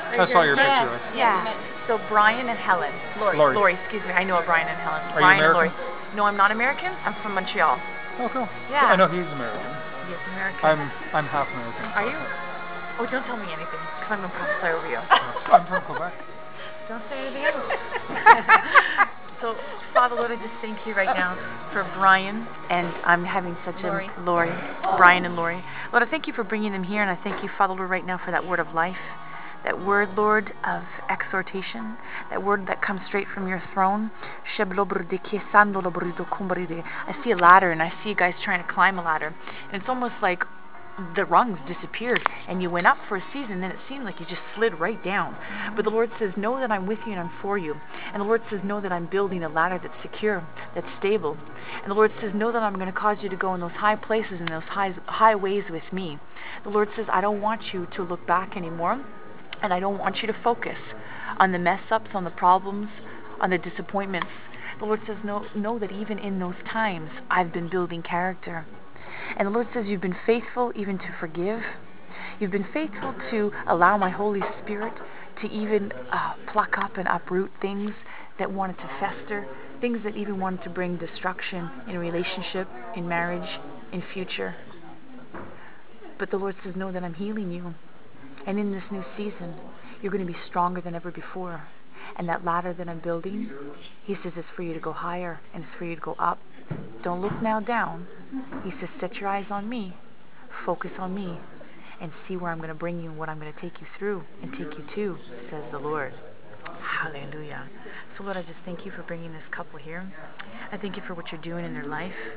I saw your picture. Yes, yeah. So Brian and Helen. Lori. Lori, excuse me. I know a Brian and Helen. Are Brian you and Lori. American? No, I'm not American. I'm from Montreal. Oh, cool. Yeah. I know he's American. He is American. I'm half American. Are you? Oh, don't tell me anything, because I'm going to prophesy over you. I'm from Quebec. Don't say anything else. So, Father, Lord, I just thank you right now for Brian, and I'm having such Lori, Brian and Lori. Lord, I thank you for bringing them here, and I thank you, Father, Lord, right now for that word of life, that word, Lord, of exhortation, that word that comes straight from your throne. I see a ladder, and I see you guys trying to climb a ladder, and it's almost like the rungs disappeared and you went up for a season, then it seemed like you just slid right down. But the Lord says, know that I'm with you and I'm for you. And the Lord says, know that I'm building a ladder that's secure, that's stable. And the Lord says, know that I'm going to cause you to go in those high places and those high ways with me. The Lord says, I don't want you to look back anymore, and I don't want you to focus on the mess ups, on the problems, on the disappointments. The Lord says, know that even in those times, I've been building character. And the Lord says, you've been faithful even to forgive. You've been faithful to allow my Holy Spirit to even pluck up and uproot things that wanted to fester, things that even wanted to bring destruction in relationship, in marriage, in future. But the Lord says, know that I'm healing you. And in this new season, you're going to be stronger than ever before. And that ladder that I'm building, he says, is for you to go higher and it's for you to go up. Don't look now down. He says, set your eyes on me, focus on me, and see where I'm going to bring you and what I'm going to take you through and take you to, says the Lord. Hallelujah. So Lord, I just thank you for bringing this couple here. I thank you for what you're doing in their life.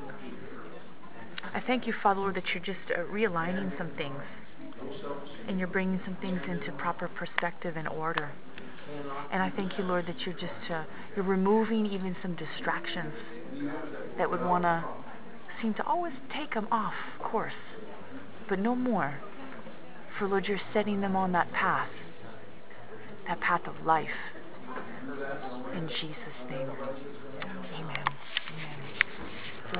I thank you, Father, Lord, that you're just realigning some things and you're bringing some things into proper perspective and order. And I thank you, Lord, that you're just you're removing even some distractions that would want to seem to always take them off course, but no more. For Lord, you're setting them on that path of life. In Jesus' name, amen.